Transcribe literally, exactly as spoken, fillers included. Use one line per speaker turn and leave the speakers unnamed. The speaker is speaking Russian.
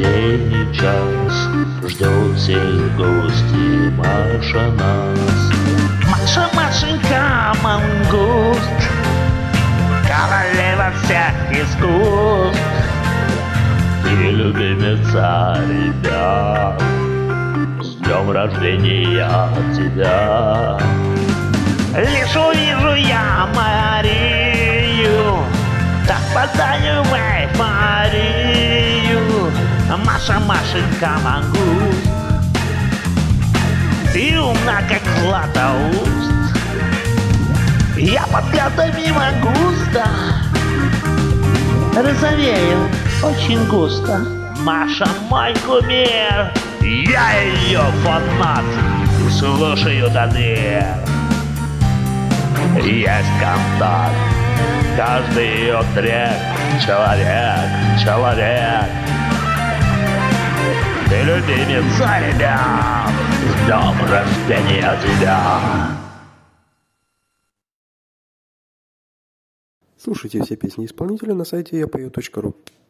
день и час ждет всех гости Маша нас. Маша, Машенька, мангуст, королева всех искусств и любимица ребят. С днем рождения тебя! Лишь увижу я Марию, так падаю в эйфорию. Маша, Машенька, мангуст, ты умна, как Златоуст. Я под взглядами мангуста розовею очень густо. Маша мой кумир, я ее фанат, слушаю до дыр. Есть контакт, каждый ее трек. Человек, человек, ты любимица ребят. С днем рождения тебя!
Слушайте все песни исполнителя на сайте я пою точка ру.